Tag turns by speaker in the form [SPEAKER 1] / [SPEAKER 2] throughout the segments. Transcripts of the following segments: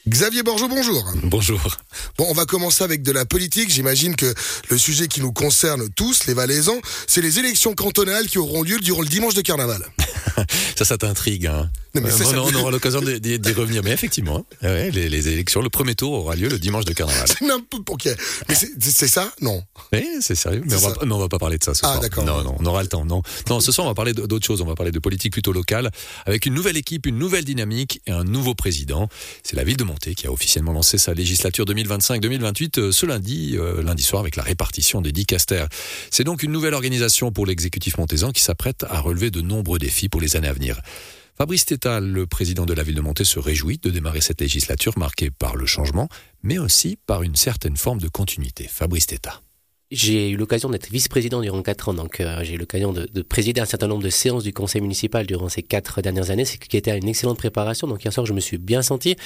[SPEAKER 1] Xavier Borgeaud, bonjour.
[SPEAKER 2] Bonjour.
[SPEAKER 1] Bon, on va commencer avec de la politique. J'imagine que le sujet qui nous concerne tous, les Valaisans, c'est les élections cantonales qui auront lieu durant le dimanche de carnaval.
[SPEAKER 2] Ça t'intrigue, hein.
[SPEAKER 1] Non, mais
[SPEAKER 2] On aura l'occasion d'y revenir. Mais effectivement, ouais, les élections, le premier tour aura lieu le dimanche de carnaval.
[SPEAKER 1] C'est n'importe quoi. Mais c'est ça? Non.
[SPEAKER 2] Oui, c'est sérieux. Mais on va pas parler de ça ce soir.
[SPEAKER 1] D'accord.
[SPEAKER 2] Non, on aura le temps. Non, ce soir, on va parler d'autre chose. On va parler de politique plutôt locale, avec une nouvelle équipe, une nouvelle dynamique et un nouveau président. C'est la ville de Monté qui a officiellement lancé sa législature 2025-2028 ce lundi soir, avec la répartition des dicastères. C'est donc une nouvelle organisation pour l'exécutif montaisan qui s'apprête à relever de nombreux défis pour les années à venir. Fabrice Tétal, le président de la ville de Monté, se réjouit de démarrer cette législature marquée par le changement, mais aussi par une certaine forme de continuité. Fabrice Tétal.
[SPEAKER 3] J'ai eu l'occasion d'être vice-président durant 4 ans, donc j'ai eu l'occasion de présider un certain nombre de séances du conseil municipal durant ces 4 dernières années, ce qui était une excellente préparation. Donc hier soir, je me suis bien senti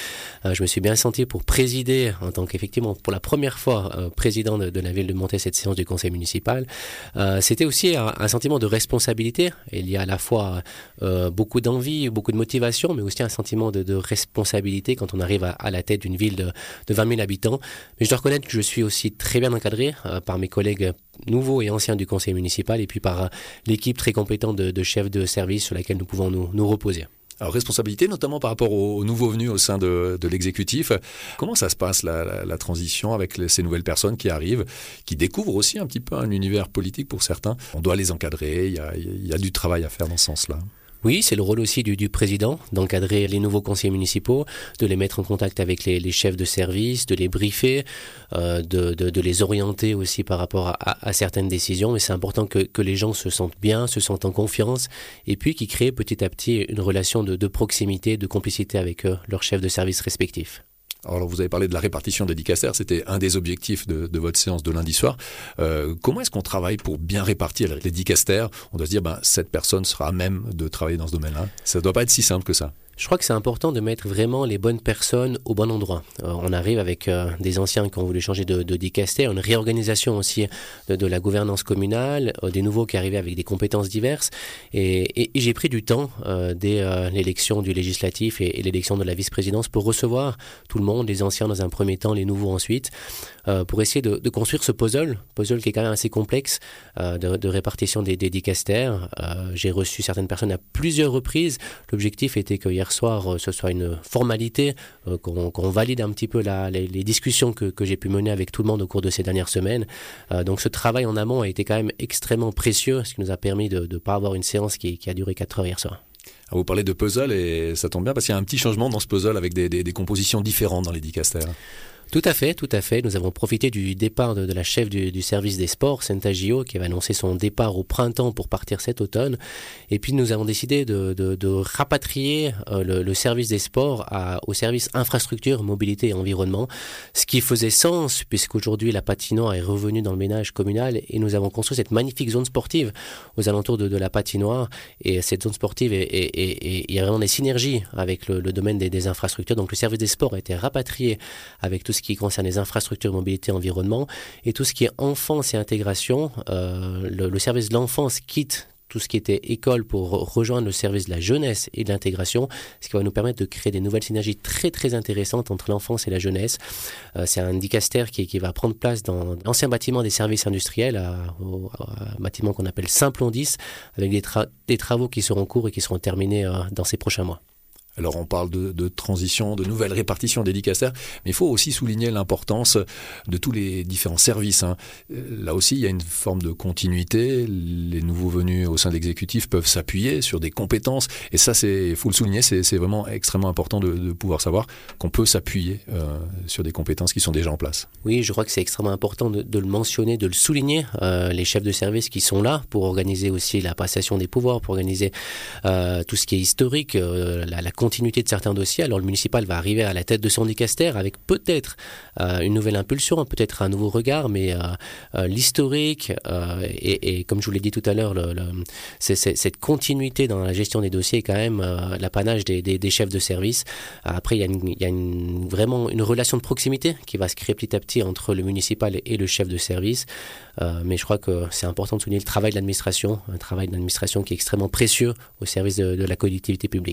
[SPEAKER 3] pour présider en tant qu'effectivement pour la première fois président de la ville de Monté cette séance du conseil municipal. C'était aussi un sentiment de responsabilité. Il y a à la fois beaucoup d'envie, beaucoup de motivation, mais aussi un sentiment de responsabilité quand on arrive à la tête d'une ville de 20 000 habitants. Mais je dois reconnaître que je suis aussi très bien encadré par mes collègues nouveaux et anciens du conseil municipal et puis par l'équipe très compétente de chefs de service sur laquelle nous pouvons nous reposer.
[SPEAKER 2] Alors, responsabilité, notamment par rapport aux nouveaux venus au sein de l'exécutif. Comment ça se passe, la transition avec ces nouvelles personnes qui arrivent, qui découvrent aussi un petit peu un univers politique pour certains? On doit les encadrer, il y a du travail à faire dans ce sens-là.
[SPEAKER 3] Oui, c'est le rôle aussi du président d'encadrer les nouveaux conseillers municipaux, de les mettre en contact avec les chefs de service, de les briefer, de les orienter aussi par rapport à certaines décisions. Mais c'est important que les gens se sentent bien, se sentent en confiance et puis qu'ils créent petit à petit une relation de proximité, de complicité avec leurs chefs de service respectifs.
[SPEAKER 2] Alors, vous avez parlé de la répartition des dicastères, c'était un des objectifs de votre séance de lundi soir. Comment est-ce qu'on travaille pour bien répartir les dicastères? On doit se dire, cette personne sera à même de travailler dans ce domaine-là. Ça ne doit pas être si simple que ça.
[SPEAKER 3] Je crois que c'est important de mettre vraiment les bonnes personnes au bon endroit. On arrive avec des anciens qui ont voulu changer de dicastère, une réorganisation aussi de la gouvernance communale, des nouveaux qui arrivaient avec des compétences diverses. Et j'ai pris du temps dès l'élection du législatif et l'élection de la vice-présidence pour recevoir tout le monde, les anciens dans un premier temps, les nouveaux ensuite, pour essayer de construire ce puzzle qui est quand même assez complexe de répartition des dicastères. J'ai reçu certaines personnes à plusieurs reprises. L'objectif était que hier soir, ce soit une formalité, qu'on valide un petit peu les discussions que j'ai pu mener avec tout le monde au cours de ces dernières semaines. Donc ce travail en amont a été quand même extrêmement précieux, ce qui nous a permis de ne pas avoir une séance qui a duré 4 heures hier soir.
[SPEAKER 2] Alors vous parlez de puzzle et ça tombe bien parce qu'il y a un petit changement dans ce puzzle avec des compositions différentes dans les dicastères.
[SPEAKER 3] Tout à fait. Nous avons profité du départ de la chef du service des sports, Senta Gio, qui avait annoncé son départ au printemps pour partir cet automne. Et puis nous avons décidé de rapatrier le service des sports au service infrastructure, mobilité et environnement, ce qui faisait sens puisqu'aujourd'hui la patinoire est revenue dans le ménage communal et nous avons construit cette magnifique zone sportive aux alentours de la patinoire. Et cette zone sportive, il y a vraiment des synergies avec le domaine des infrastructures. Donc le service des sports a été rapatrié avec tout ce qui concerne les infrastructures, mobilité, environnement, et tout ce qui est enfance et intégration. Le service de l'enfance quitte tout ce qui était école pour rejoindre le service de la jeunesse et de l'intégration, ce qui va nous permettre de créer des nouvelles synergies très très intéressantes entre l'enfance et la jeunesse. C'est un dicastère qui va prendre place dans l'ancien bâtiment des services industriels, un bâtiment qu'on appelle Simplon 10, avec des travaux qui seront courts et qui seront terminés dans ces prochains mois.
[SPEAKER 2] Alors on parle de transition, de nouvelle répartition des dicastères, mais il faut aussi souligner l'importance de tous les différents services. Là aussi, il y a une forme de continuité. Les nouveaux venus au sein de l'exécutif peuvent s'appuyer sur des compétences. Et ça, il faut le souligner, c'est vraiment extrêmement important de pouvoir savoir qu'on peut s'appuyer sur des compétences qui sont déjà en place.
[SPEAKER 3] Oui, je crois que c'est extrêmement important de le mentionner, de le souligner. Les chefs de service qui sont là pour organiser aussi la passation des pouvoirs, pour organiser tout ce qui est historique, la continuité de certains dossiers. Alors le municipal va arriver à la tête de son dicastère avec peut-être une nouvelle impulsion, peut-être un nouveau regard, mais l'historique et comme je vous l'ai dit tout à l'heure, cette continuité dans la gestion des dossiers est quand même l'apanage des chefs de service. Après, il y a vraiment une relation de proximité qui va se créer petit à petit entre le municipal et le chef de service. Mais je crois que c'est important de souligner le travail de l'administration, un travail d'administration qui est extrêmement précieux au service de la collectivité publique.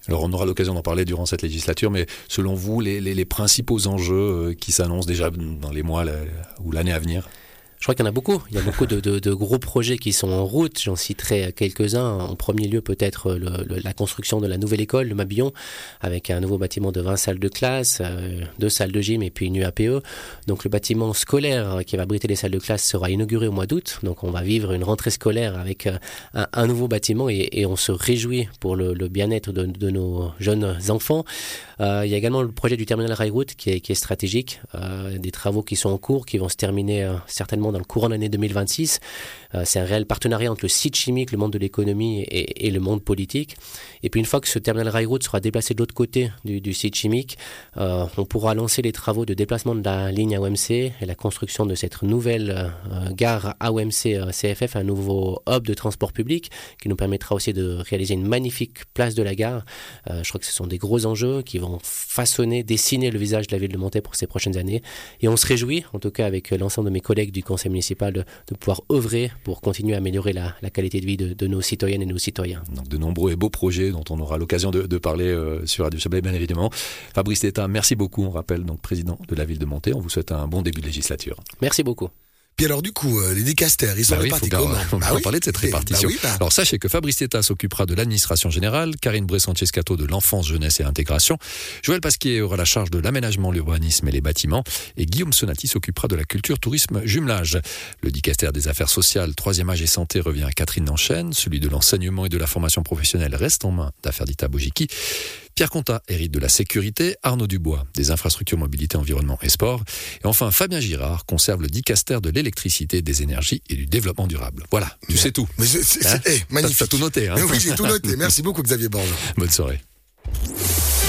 [SPEAKER 2] Alors on aura l'occasion d'en parler durant cette législature, mais selon vous, les principaux enjeux qui s'annoncent déjà dans les mois ou l'année à venir?
[SPEAKER 3] Je crois qu'il y en a beaucoup. Il y a beaucoup de gros projets qui sont en route. J'en citerai quelques-uns. En premier lieu, peut-être la construction de la nouvelle école, le Mabillon, avec un nouveau bâtiment de 20 salles de classe, 2 salles de gym et puis une UAPE. Donc le bâtiment scolaire qui va abriter les salles de classe sera inauguré au mois d'août. Donc on va vivre une rentrée scolaire avec un nouveau bâtiment et on se réjouit pour le bien-être de nos jeunes enfants. Il y a également le projet du terminal rail-route qui est stratégique. Des travaux qui sont en cours, qui vont se terminer certainement dans le courant de l'année 2026. C'est un réel partenariat entre le site chimique, le monde de l'économie et le monde politique. Et puis une fois que ce terminal rail-route sera déplacé de l'autre côté du site chimique, on pourra lancer les travaux de déplacement de la ligne AOMC et la construction de cette nouvelle gare AOMC CFF, un nouveau hub de transport public qui nous permettra aussi de réaliser une magnifique place de la gare. Je crois que ce sont des gros enjeux qui vont dessiner le visage de la ville de Montaix pour ces prochaines années. Et on se réjouit, en tout cas avec l'ensemble de mes collègues du conseil municipal, de pouvoir œuvrer pour continuer à améliorer la qualité de vie de nos citoyennes et nos citoyens.
[SPEAKER 2] Donc de nombreux et beaux projets dont on aura l'occasion de parler sur Radio Chablais, bien évidemment. Fabrice Tétaz, merci beaucoup. On rappelle donc président de la ville de Montaix. On vous souhaite un bon début de législature.
[SPEAKER 3] Merci beaucoup.
[SPEAKER 1] Puis alors du coup, les dicastères, ils sont répartis comment?
[SPEAKER 2] On va parler de cette répartition. Alors sachez que Fabrice Tétaz s'occupera de l'administration générale, Karine Bray-Sanchez-Cato de l'enfance, jeunesse et intégration, Joël Pasquier aura la charge de l'aménagement, l'urbanisme et les bâtiments, et Guillaume Sonati s'occupera de la culture, tourisme, jumelage. Le dicastère des affaires sociales, troisième âge et santé revient à Catherine Nanchaine, celui de l'enseignement et de la formation professionnelle reste en main d'Aferdita Bojiki. Pierre Contat hérite de la sécurité, Arnaud Dubois des infrastructures, mobilité, environnement et sport. Et enfin, Fabien Girard conserve le dicastère de l'électricité, des énergies et du développement durable. Voilà, tu sais tout.
[SPEAKER 1] Mais magnifique.
[SPEAKER 2] T'as tout noté.
[SPEAKER 1] Mais oui, j'ai tout noté. Merci beaucoup Xavier Borges.
[SPEAKER 2] Bonne soirée.